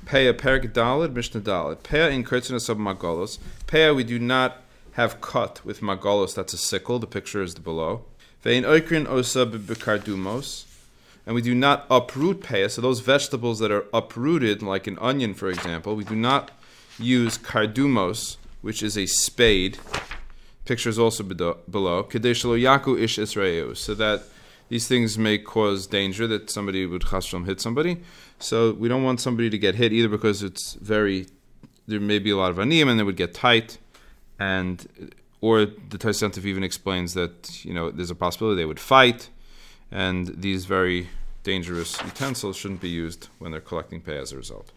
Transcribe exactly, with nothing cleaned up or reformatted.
Peah Perik Dalid Mishnah Dalid. Peah in Kertzinas of Magolos. Peah we do not have cut with Magolos. That's a sickle. The picture is below. Vein Oikrin Osa Bikardumos. And we do not uproot peah. So those vegetables that are uprooted, like an onion, for example, we do not use kardumos, which is a spade. Picture is also below. Kadesh lo yaku ish israeu, so that these things may cause danger, that somebody would chas v'shalom hit somebody. So we don't want somebody to get hit either, because it's very, there may be a lot of aniyim and they would get tight, and or the Tosafot even explains that, you know, there's a possibility they would fight. And these very dangerous utensils shouldn't be used when they're collecting pay as a result.